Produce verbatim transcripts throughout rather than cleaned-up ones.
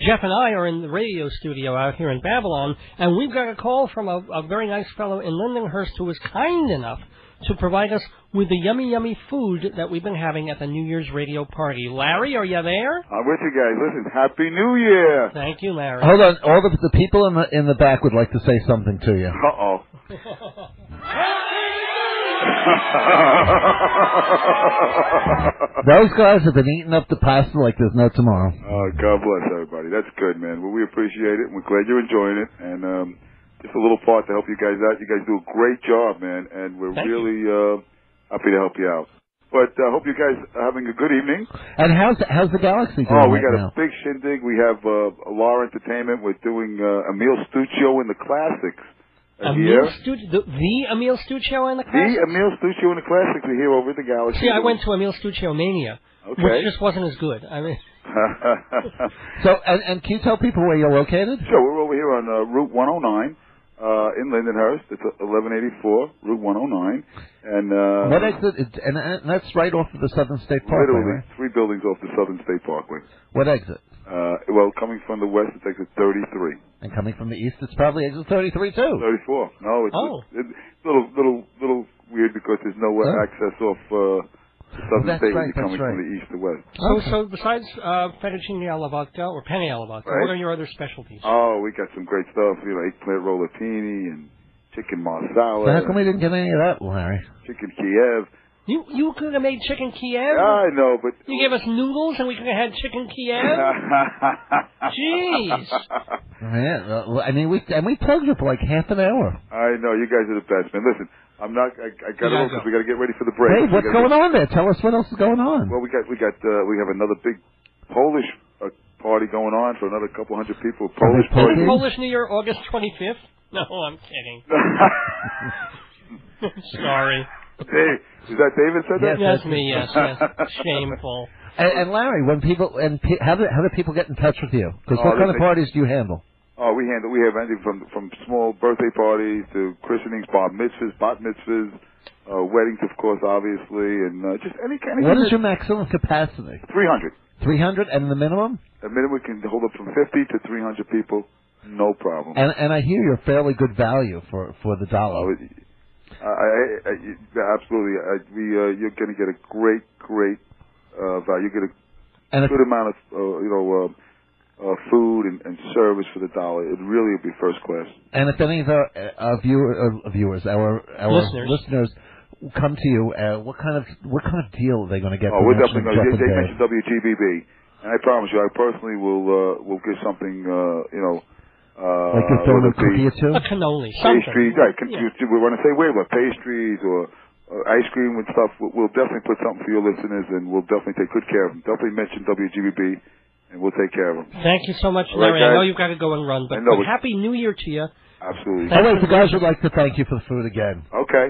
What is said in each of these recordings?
Jeff and I are in the radio studio out here in Babylon, and we've got a call from a, a very nice fellow in Lindenhurst who was kind enough to provide us with the yummy, yummy food that we've been having at the New Year's radio party. Larry, are you there? I'm with you guys. Listen, Happy New Year. Thank you, Larry. Hold on. All the, the people in the in the back would like to say something to you. Uh-oh. Those guys have been eating up the pasta like there's no tomorrow. Oh, God bless everybody. That's good, man. Well, we appreciate it. We're glad you're enjoying it. And um, just a little part to help you guys out. You guys do a great job, man. And we're Thank really uh, happy to help you out. But I uh, hope you guys are having a good evening. And how's how's the Galaxy doing? Oh, we right got now? a big shindig. We have uh, Law Entertainment. We're doing uh, Emil Stuccio in the Classics. Emil Stuccio, the, the Emil Stuccio in the Classics? The Emil Stuccio in the Classics are here over at the Galaxy. See, I went to Emil Stuccio Mania, okay. which just wasn't as good. I mean, so, and, and can you tell people where you're located? Sure, we're over here on uh, Route one oh nine uh, in Lindenhurst. It's eleven eighty-four, Route one oh nine. And, uh, what exit? Is, and, and that's right off of the Southern State Parkway, literally right? three buildings off the Southern State Parkway. What exit? Uh, well, coming from the west, it's exit thirty-three. And coming from the east, it's probably exit thirty-three too. thirty-four. No, it's oh. a, it's a little, little, little weird because there's no uh, Oh. access off uh, the Southern That's State right, when you're coming that's right. from the east to west. So, so besides uh, fettuccine alla vodka or penne alla vodka, Right. what are your other specialties? Oh, we got some great stuff. You know, eggplant rollatini and chicken marsala. So how come we didn't get any of that, Larry? Chicken Kiev. You you could have made chicken Kiev. I know, but You gave us noodles and we could have had chicken Kiev. Jeez. Yeah, well, I mean, we and we plugged you for like half an hour. I know you guys are the best, man. Listen, I'm not. I, I got to Yeah, go because go. we got to get ready for the break. Hey, We what's gotta going get- on there? Tell us what else is going on. Well, we got we got uh, we have another big Polish uh, party going on for another couple hundred people. Polish Polish party. Polish New Year, August twenty-fifth? No, I'm kidding. Sorry. Hey, is that David said that? Yes, me, yes, yes. Shameful. And, and Larry, when people and pe- how do how do people get in touch with you? Because Oh, what kind of they- parties do you handle? Oh, we handle we have anything from from small birthday parties to christenings, bar mitzvahs, bat mitzvahs, uh, weddings, of course, obviously, and uh, just any kind of. What is your maximum capacity? Three hundred. Three hundred, and the minimum? A minimum we can hold up from fifty to three hundred people, no problem. And and I hear you're fairly good value for for the Oh, dollar. it- I, I, I, absolutely. I, we, uh, you're going to get a great, great uh, value. You get a And if, good amount of, uh, you know, uh, uh, food and, and service for the dollar. It really will be first class. and if any of our uh, viewer, uh, viewers, our our Listeners. listeners, come to you, uh, what kind of what kind of deal are they going to get? Oh, for we're mentioning definitely going to. Jeff They and mentioned W G B B, and I promise you, I personally will uh, will give something, uh, you know. Uh, Dave? Like a throw whether a it be cookie or two? A cannoli, something. pastries, right? Can, Yeah. you, we want to say wait, what pastries or uh, ice cream and stuff. We'll, we'll definitely put something for your listeners, and we'll definitely take good care of them. Definitely mention W G B B, and we'll take care of them. Thank you so much, All right, Larry. I know guys. you've got to go and run, but, I know, but but- Happy New Year to you. Absolutely. Oh wait, the guys would like to thank you for the food again. Okay.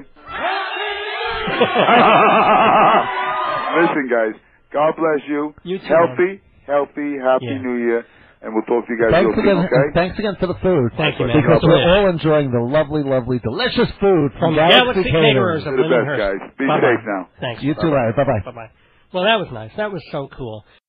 Listen, guys. God bless you. You too, Healthy, healthy, happy Yeah. New Year, and we'll talk to you guys Thanks real again, soon. Okay. and thanks again for the food. Thank you, man. Because God we're bless. all enjoying the lovely, lovely, delicious food From from, Galaxy Galaxy Caterers. Caterers of You're the best, Lindenhurst. guys. Be Bye-bye. safe now. Thanks. You too, Larry. Bye bye. Bye-bye. Well, that was nice. That was so cool.